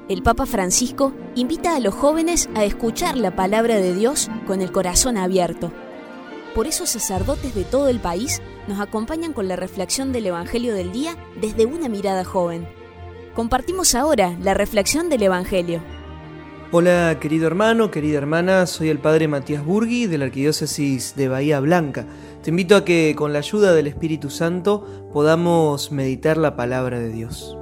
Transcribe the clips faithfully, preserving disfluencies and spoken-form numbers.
el Papa Francisco invita a los jóvenes a escuchar la palabra de Dios con el corazón abierto. Por eso sacerdotes de todo el país nos acompañan con la reflexión del Evangelio del día desde una mirada joven. Compartimos ahora la reflexión del Evangelio. Hola querido hermano, querida hermana, soy el Padre Matías Burgui de la Arquidiócesis de Bahía Blanca. Te invito a que con la ayuda del Espíritu Santo podamos meditar la palabra de Dios.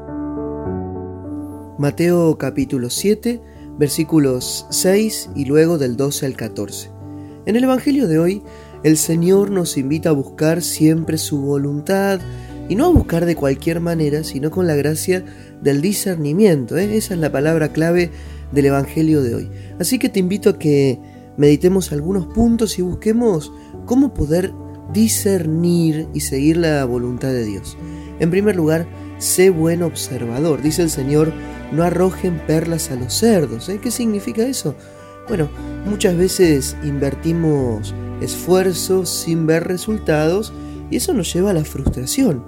Mateo capítulo siete, versículos seis y luego del doce al catorce. En el Evangelio de hoy, el Señor nos invita a buscar siempre su voluntad y no a buscar de cualquier manera, sino con la gracia del discernimiento. ¿eh? Esa es la palabra clave del Evangelio de hoy. Así que te invito a que meditemos algunos puntos y busquemos cómo poder discernir y seguir la voluntad de Dios. En primer lugar, sé buen observador. Dice el Señor, no arrojen perlas a los cerdos. ¿eh? ¿Qué significa eso? Bueno, muchas veces invertimos esfuerzos sin ver resultados y eso nos lleva a la frustración.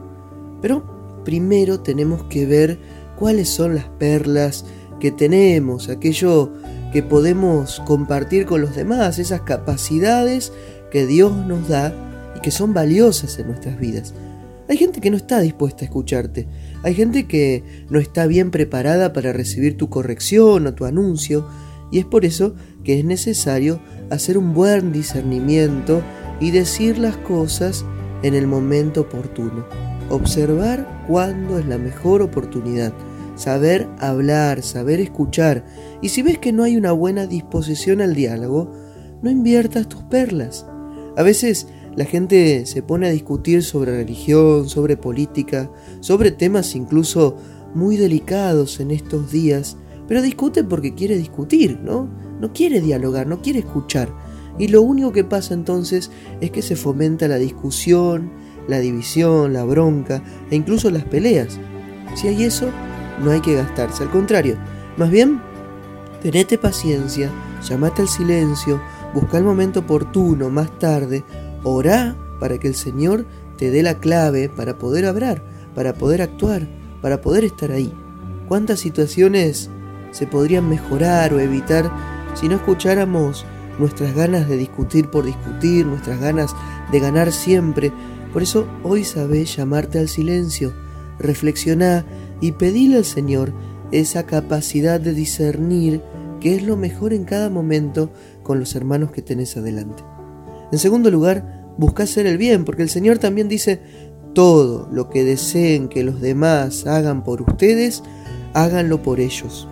Pero primero tenemos que ver cuáles son las perlas que tenemos, aquello que podemos compartir con los demás, esas capacidades que Dios nos da y que son valiosas en nuestras vidas. Hay gente que no está dispuesta a escucharte, hay gente que no está bien preparada para recibir tu corrección o tu anuncio, y es por eso que es necesario hacer un buen discernimiento y decir las cosas en el momento oportuno. Observar cuándo es la mejor oportunidad. Saber hablar, saber escuchar. Y si ves que no hay una buena disposición al diálogo, no inviertas tus perlas. A veces la gente se pone a discutir sobre religión, sobre política, sobre temas incluso muy delicados en estos días, pero discute porque quiere discutir, ¿no? No quiere dialogar, no quiere escuchar. Y lo único que pasa entonces es que se fomenta la discusión, la división, la bronca e incluso las peleas. Si hay eso, no hay que gastarse, al contrario, más bien, tenete paciencia, llamate al silencio, busca el momento oportuno, más tarde, orá para que el Señor te dé la clave para poder hablar, para poder actuar, para poder estar ahí. ¿Cuántas situaciones se podrían mejorar o evitar si no escucháramos nuestras ganas de discutir por discutir, nuestras ganas de ganar siempre? Por eso hoy sabé llamarte al silencio, reflexioná y pedile al Señor esa capacidad de discernir qué es lo mejor en cada momento con los hermanos que tenés adelante. En segundo lugar, busca hacer el bien, porque el Señor también dice, todo lo que deseen que los demás hagan por ustedes, háganlo por ellos.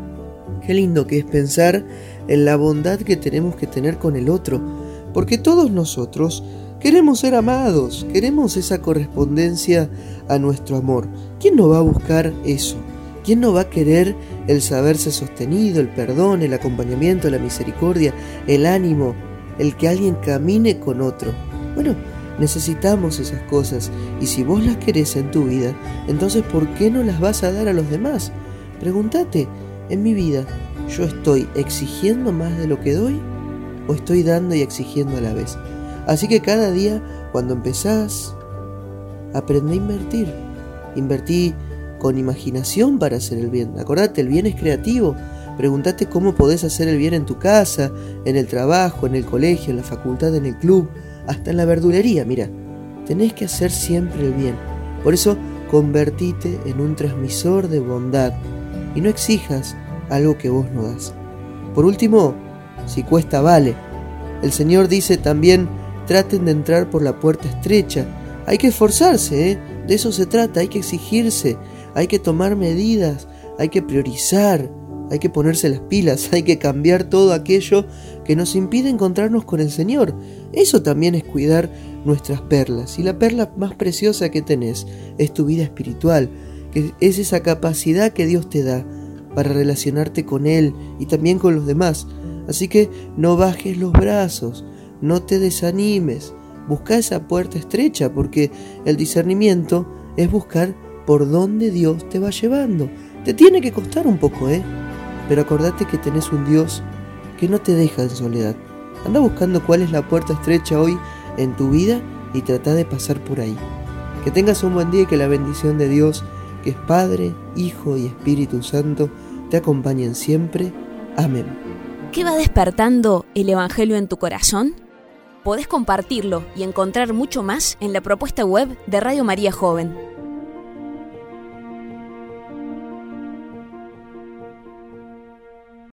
Qué lindo que es pensar en la bondad que tenemos que tener con el otro, porque todos nosotros queremos ser amados, queremos esa correspondencia a nuestro amor. ¿Quién no va a buscar eso? ¿Quién no va a querer el saberse sostenido, el perdón, el acompañamiento, la misericordia, el ánimo, el que alguien camine con otro? Bueno, necesitamos esas cosas y si vos las querés en tu vida, entonces ¿por qué no las vas a dar a los demás? Pregúntate, en mi vida, ¿yo estoy exigiendo más de lo que doy o estoy dando y exigiendo a la vez? Así que cada día, cuando empezás, aprende a invertir. Invertí con imaginación para hacer el bien. Acordate, el bien es creativo. Pregúntate cómo podés hacer el bien en tu casa, en el trabajo, en el colegio, en la facultad, en el club, hasta en la verdulería. Mira, tenés que hacer siempre el bien. Por eso, convertite en un transmisor de bondad y no exijas algo que vos no das. Por último, si cuesta, vale. El Señor dice también, traten de entrar por la puerta estrecha. Hay que esforzarse, ¿eh? De eso se trata, hay que exigirse, hay que tomar medidas, hay que priorizar, hay que ponerse las pilas, hay que cambiar todo aquello que nos impide encontrarnos con el Señor. Eso también es cuidar nuestras perlas. Y la perla más preciosa que tenés es tu vida espiritual, que es esa capacidad que Dios te da para relacionarte con Él y también con los demás. Así que no bajes los brazos, no te desanimes, busca esa puerta estrecha, porque el discernimiento es buscar por dónde Dios te va llevando. Te tiene que costar un poco, ¿eh? Pero acordate que tenés un Dios que no te deja en soledad. Anda buscando cuál es la puerta estrecha hoy en tu vida y trata de pasar por ahí. Que tengas un buen día y que la bendición de Dios, que es Padre, Hijo y Espíritu Santo, te acompañen siempre. Amén. ¿Qué va despertando el Evangelio en tu corazón? Podés compartirlo y encontrar mucho más en la propuesta web de Radio María Joven.